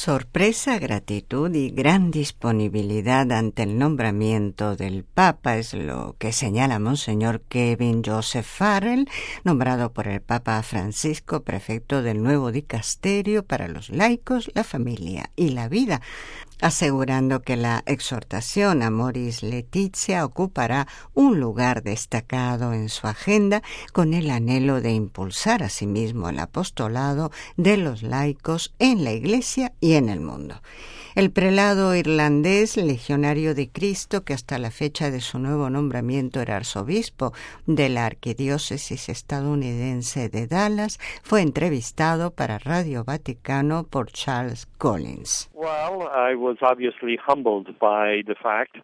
Sorpresa, gratitud y gran disponibilidad ante el nombramiento del Papa es lo que señala Monseñor Kevin Joseph Farrell, nombrado por el Papa Francisco prefecto del nuevo dicasterio para los laicos, la familia y la vida, asegurando que la exhortación Amoris Laetitia ocupará un lugar destacado en su agenda con el anhelo de impulsar asimismo el apostolado de los laicos en la Iglesia y en el mundo. El prelado irlandés, legionario de Cristo, que hasta la fecha de su nuevo nombramiento era arzobispo de la arquidiócesis estadounidense de Dallas, fue entrevistado para Radio Vaticano por Charles Collins. Well, I was obviously humbled by the fact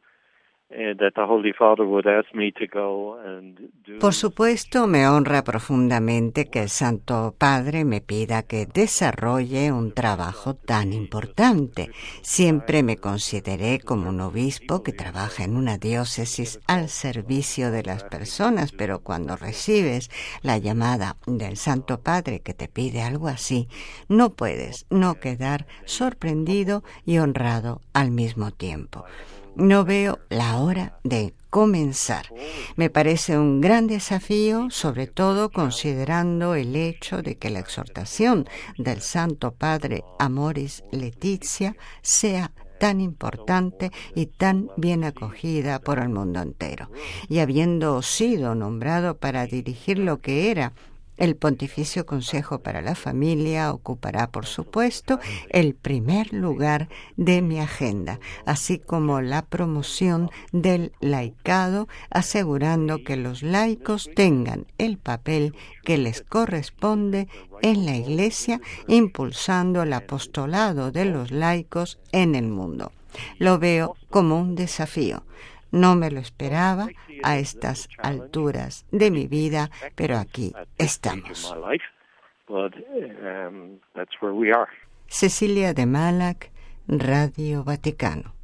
that the Holy Father would ask me to go and do. Por supuesto, me honra profundamente que el Santo Padre me pida que desarrolle un trabajo tan importante. Siempre me consideré como un obispo que trabaja en una diócesis al servicio de las personas, pero cuando recibes la llamada del Santo Padre que te pide algo así, no puedes no quedar sorprendido y honrado al mismo tiempo. No veo la hora de comenzar. Me parece un gran desafío, sobre todo considerando el hecho de que la exhortación del Santo Padre Amoris Laetitia sea tan importante y tan bien acogida por el mundo entero. Y habiendo sido nombrado para dirigir lo que era el Pontificio Consejo para la Familia, ocupará, por supuesto, el primer lugar de mi agenda, así como la promoción del laicado, asegurando que los laicos tengan el papel que les corresponde en la Iglesia, impulsando el apostolado de los laicos en el mundo. Lo veo como un desafío. No me lo esperaba a estas alturas de mi vida, pero aquí estamos. Cecilia de Malac, Radio Vaticano.